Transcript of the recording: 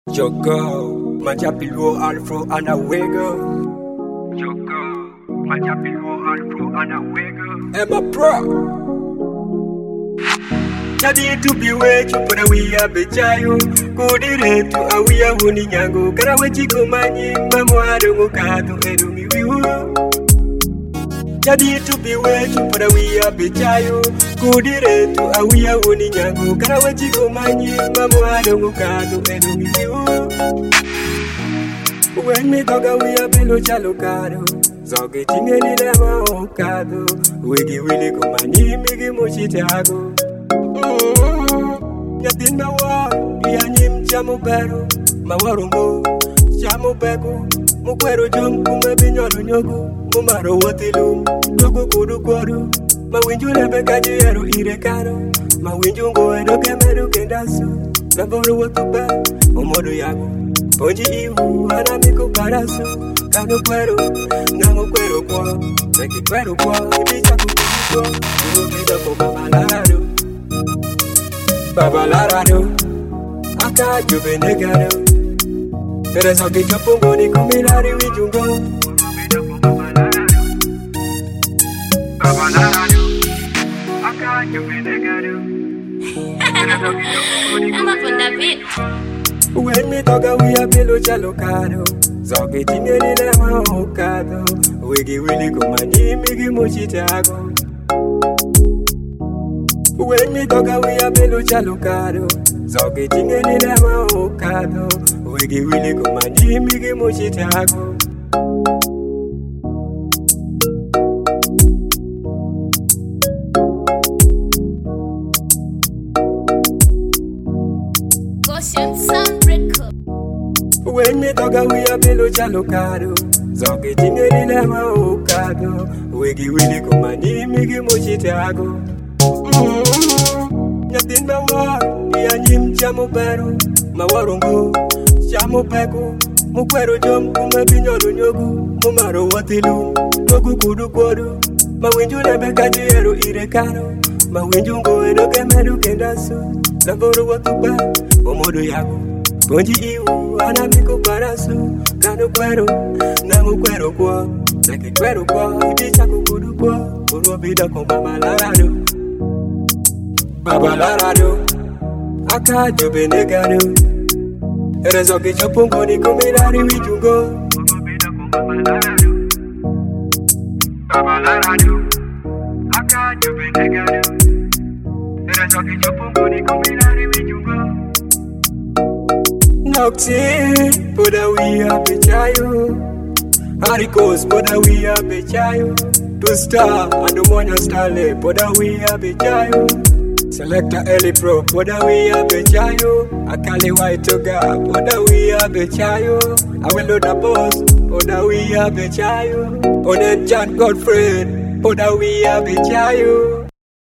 Joko, Majapilo, Alfro, and a wiggle. Joko, Majapilo, Alfro, and a wiggle. Emma Pro. Jadi to be way to put away a bechayo. Go dire to a we are winning yango. Karawachiko mani, Mamuado Mukado, Edumi. Jadi to be way to put away a bechayo. Go dire to a we are winning yango. Karawachiko mani, Mamuado Mukado, Edumi. When me dog we a bello chalocado. Zogeting any lema ocado. Wiggy willy go mani, Migi Mochitago. Yatin na wa yanyim chamo pero mawarungo chamo beko mukwero jom kume binyolo nyogu mumaro wotilum dogo kudu kodu mawinju lebe kaji eru ire karo mawinju ngo edo kemeru kendasu naboro wotupe omodo yago ponji ihu anamiko parasu kano kwero namo kwero kwa seki kwero kwa ibicha kukuko urubida kwa malarado Baba Larado, Aka Juvenegado. There is a bit of Pongoni Kumilari with you go. Baba Larado, Aka Juvenegado. I'm up on that bit. When me talk, we are below Jalocado. Zogeting any lema ocado. Wiggy willy go mani, Migi Mochitago. When me talk we a bello chalocado. Zogeting any lema ocado. Wiggy willy go mani, Migi Mochitago. Goshen Sound Record. When me talk we a bello chalocado. Zogeting any lema ocado. Wiggy willy go mani, Migi Mochitago. Yatin na wa yanyim chamo pero mawarungo chamo beko mukwero jom kume binyolo nyogu mumaro wotilu dogu kudu kodu mawinju lebe kaji eru ire karo mawinju ngo edo kemeru kendasu naboro wotupe omodo yago ponji ihu anamiko parasu kano kwero namo kwero kwa seki kwero kwa ibicha kukudu kwa urobida kwa malarado Baba Larado, Aka Juvenegado. Rezo que chopongo ni comilari wijugo. Baba Larado, Aka Juvenegado. Rezo que chopongo ni comilari wijugo. Noxy, poda we a bechayo. Haricos, poda we a bechayo. To star and the monya stale, poda we a bechayo. Selector Eli Pro, poda we a bechayo. Akali white toga, poda we a bechayo. I will load the boss, poda we a bechayo. Onen John Godfrey, poda we a bechayo.